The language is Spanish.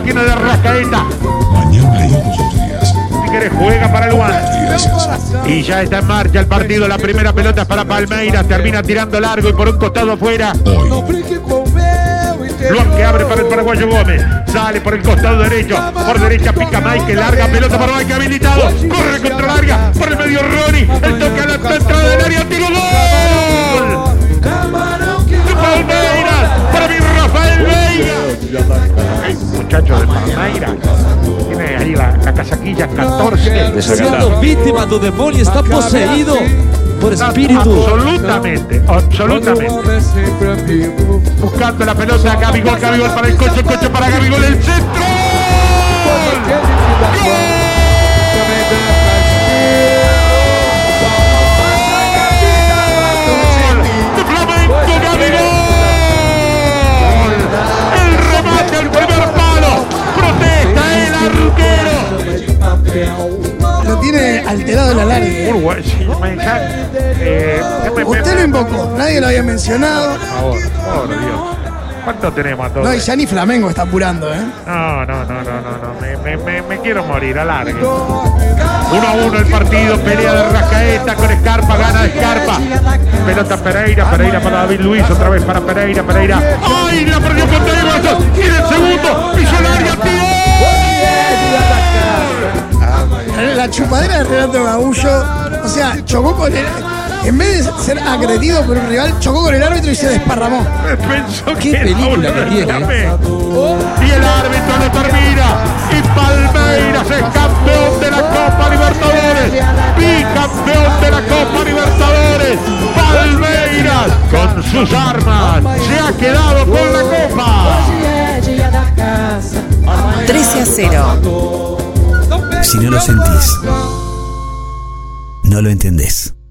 argentino de Arrascaeta. Mañana y todos los días. Si querés, juega para Luan. Gracias. Y ya está en marcha el partido. La primera pelota es para Palmeiras. Termina tirando largo y por un costado afuera. Hoy. Luan que abre para el paraguayo Gómez. Sale por el costado derecho. Por derecha pica Mike. Larga pelota para Mike habilitado. Corre contra larga. Por el medio Ronnie. El toque a la entrada del área. Tiro gol. De Palmeiras. Para mi Rafael Veiga. El muchacho de Palmeiras. Tiene ahí la casaquilla 14. Siendo víctima do demonio, está poseído por espíritu. Absolutamente. Buscando la pelota, Gabigol para el Cocho para Gabigol, el centro. ¡De Flamengo, Gabigol! El remate al primer palo. Protesta el arquero. Lo tiene alterado el alargue. Uruguay, sí, Usted lo invocó, nadie lo había mencionado. Por favor, por Dios. ¿Cuánto tenemos todos? No, y ya ni Flamengo está apurando, ¿eh? No. Me quiero morir, alargue. 1-1 el partido, pelea de Arrascaeta con Scarpa, gana Scarpa. Pelota Pereira para David Luiz, otra vez para Pereira. ¡Ay, la perdió con David! ¡Tiene el segundo! ¡Pisó el área, La chupadera de Renato Gaullo, o sea, chocó con el... En vez de ser agredido por un rival, chocó con el árbitro y se desparramó. Pensó Qué que película que tiene. Y el árbitro no termina. Y Palmeiras es campeón de la Copa Libertadores. Bicampeón de la Copa Libertadores. Palmeiras con sus armas se ha quedado con la Copa. 13-0. Si no lo sentís, no lo entendés.